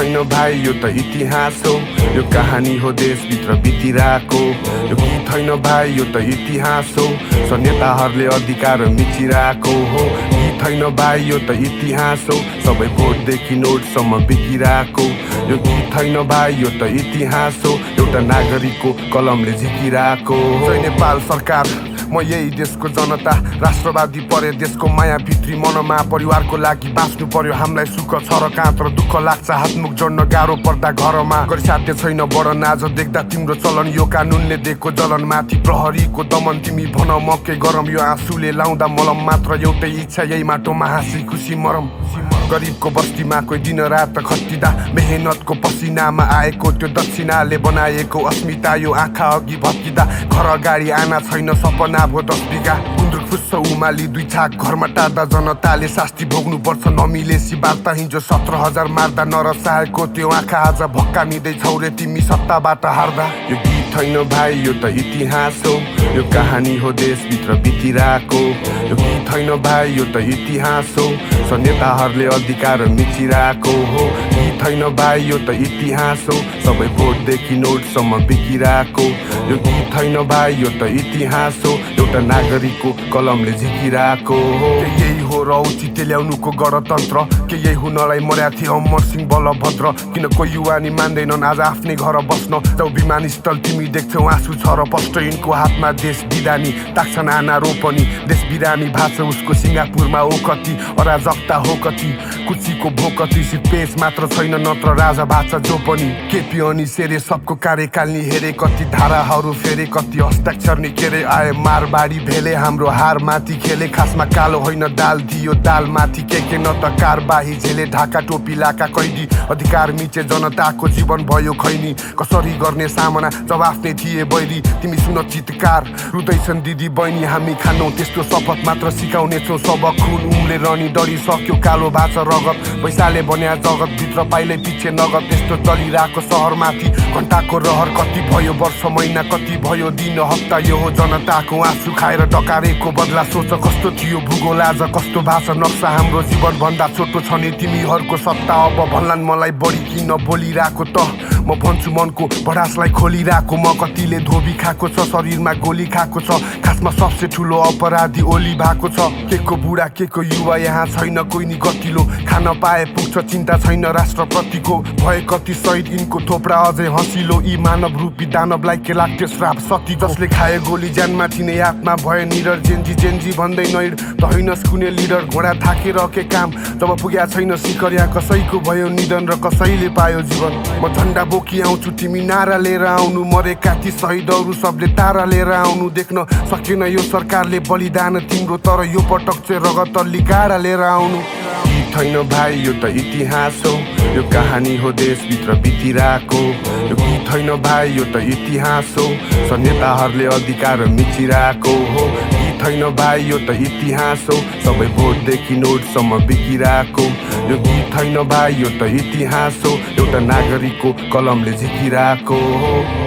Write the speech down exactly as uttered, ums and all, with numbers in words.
छैन भाइ यो त इतिहास हो। यो कहानी हो देशभित्र बितिरहेको। यो गीत छैन भाइ यो त इतिहास हो। संहिताहरूले अधिकार मिचिरहेको हो। गीत छैन भाइ यो त इतिहास हो। सबै भोटदेखि नोटसम्म बिकिरहेको। यो गीत छैन भाइ यो त इतिहास हो। एउटा नागरिकको कलमले झिकिरहेको। जय नेपाल सरकार, म यही देशको जनता। राष्ट्रवादी परे देशको माया भित्री मनमा। परिवारको लागि बाँच्नु पर्यो हामीलाई सुख छ र काँत र दुःख लाग्छ हातमुख जोड्न गाह्रो पर्दा घरमा। गरिसाध्य छैन वर्णन आज देख्दा तिम्रो चलन। यो कानुनले दिएको जलन माथि प्रहरीको दमन। तिमी भन म के गरम यो आँसुले लाउँदा मलम मात्र। एउटै इच्छा यही माटोमा हाँसी खुसी मरम। गरिबको बस्तीमा कोही दिन रात खटिँदा मेहनतको पसिनामा आएको त्यो दक्षिणाले बनाएको अस्मिता यो आँखा अघि भत्किँदा घर अगाडि आना छैन सपना भो दस बिघा। गुन्द्रुक फुस्छ उमाली दुई छाक घरमा टार्दा जनताले शास्ति भोग्नु पर्छ नमिलेसी बार्ता। हिजो सत्र हजार मार्दा नरसाएको त्यो आँखा आज भक्का निँदै छौरे तिमी सत्ताबाट हार्दा। यो गीत छैन भाइ यो त इतिहास हो। यो कहानी हो देशभित्र बितिरहेको। यो गीत छैन भाइ यो त इतिहास हो। संहिताहरूले अधिकार मिचिरहेको हो। गीत छैन भाइ यो त इतिहास हो। सबै भोटदेखि नोटसम्म बिकिरहेको। यो गीत छैन भाइ यो त इतिहास हो। एउटा नागरिकको कलमले झिकिरहेको हो। के यही हो र औचित्य ल्याउनुको गणतन्त्र? के यही हुनलाई मर्या थियो अमर सिंह बलभद्र? किन कोही युवा नि मान्दैनन् आज आफ्नै घर बस्न? जाऊ विमानस्थल तिमी देख्छौ आँसु छ र पष्ट यिनको हातमा देश बिरानी। ताक्छन् आना रोपनी देश बिरानी भाष उसको सिङ्गापुरमा ओकती। अराजकता हो कति कुचीको भोकती सिपेस मात्र छैन नत्र राजा भाषा जो पनि। केपी अनि सेरे सबको कार्यकाल नि हेरे कति धाराहरू फेरे कति हस्ताक्षर नि केरे आए मारबाडी भेले हाम्रो हार माथि खेले। खासमा कालो होइन दाल दियो दाल माथि के के न त कारबाही झेले ढाका टोपी लाका कैदी। अधिकार मिचे जनताको जीवन भयो खैनी। कसरी गर्ने सामना जब आफ्नै थिए बैरी। तिमी सुन चितकार रुदैछन् दिदी बहिनी हामी खानौ त्यस्तो शपथ मात्र सिकाउने छौ सबक। खुन उम्ले रनी डरी सक्यो कालो भाष रगत। पैसाले बन्या जगत भित्र पाइले पछि नगद। त्यस्तो चलिरहेको सहरमाथि घण्टाको रहर कति भयो वर्ष महिना कति भयो दिन हप्ता। यो हो जनताको आँसु खाएर डकारेको बदला। सोच कस्तो थियो भूगोल आज कस्तो भाषा नक्सा। हाम्रो जीवन भन्दा छोटो छ नि तिमीहरूको सत्ता। अब भन्लान् मलाई बढी किन बोलिरहेको त? म भन्छु मनको भडासलाई खोलिरहेको। म कतिले धोबी खाएको छ शरीरमा गोली खाएको छ। खासमा सबसे ठुलो अपराधी ओली भएको छ। के को बुढा के को युवा यहाँ छैन कोही नि गतिलो। खान पाए पुग्छ चिन्ता छैन राष्ट्रप्रतिको। भए कति शहीद यिनको थोप्रा अझै हँसिलो। यी मानव रूपी दानवलाई के लाग्थ्यो श्राप सती। जसले खाए गोली ज्यानमाथि नै आत्मा भए निडर। जेन्जी जेन्जी भन्दै नैड त होइनस् कुनै लिडर। घोडा थाकेर के काम जब पुग्या छैन शिखर। यहाँ कसैको भयो निधन र कसैले पायो जीवन। म झन्डा बोकी आउँछु तिमी नारा लिएर आउनु। मरेका ती शहीदहरू सबले तारा लिएर आउनु। देख्न सकेन यो सरकारले बलिदान तिम्रो। तर यो पटक चाहिँ रगत अल्ली गाडा लिएर आउनु। गीत छैन भाइ यो त इतिहास हो। यो कहानी हो देशभित्र बितिरहेको। यो गीत छैन भाइ यो त इतिहास हो। संहिताहरूले अधिकार मिचिरहेको हो। गीत छैन भाइ यो त इतिहास हो। सबै भोटदेखि नोटसम्म बिकिरहेको। यो गीत छैन भाइ यो त इतिहास हो। एउटा नागरिकको कलमले झिकिरहेको हो।